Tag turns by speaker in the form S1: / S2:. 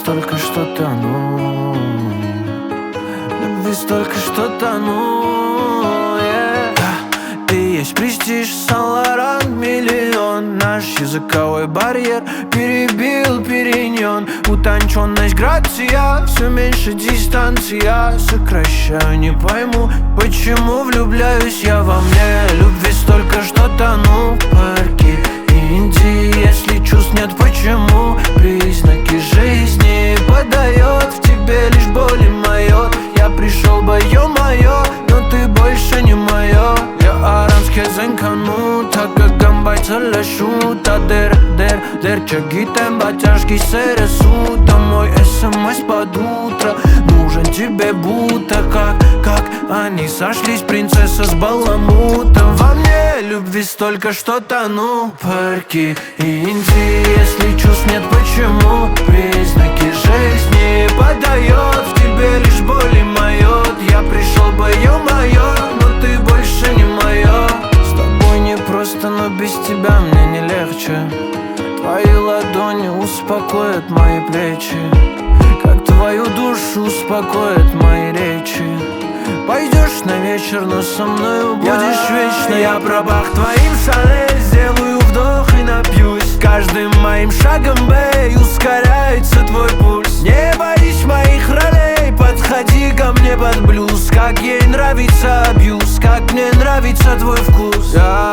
S1: столько, что тону, любви столько, что тону, yeah. Ты есть престиж, Сан-Лоран, миллион. Наш языковой барьер перебил периньон. Утонченность, грация, все меньше дистанция. Сокращаю, не пойму, почему влюбляюсь я во мне. Любви столько, что тону в парке Индии. Если чувств нет, почему признаки жизни подает в тебе лишь боль и майот. Я пришел бы, ё-моё, но ты больше не моё. Я аранский зенкану, так как гамбайца лешу. Та дер, чагитем батяшки сересу. Там мой смс под утро, нужен тебе будто как они сошлись, принцесса с баламутом. Во мне любви столько, что тону в парке Индии. Если чувств нет, почему признаки жизни подает в тебе лишь боль и майот. Я пришел бы, ё-моё, но ты больше не моё. С тобой не просто, но без тебя мне не легче. Твои ладони успокоят мои плечи, как твою душу успокоят мои речи. Пойдешь на вечер, но со мною будешь вечно. Я пробах твоим Шанель, сделаю вдох и напьюсь. Каждым моим шагом, бэй, ускоряется твой пульс. Не боись моих ролей, подходи ко мне под блюз. Как ей нравится абьюз, как мне нравится твой вкус.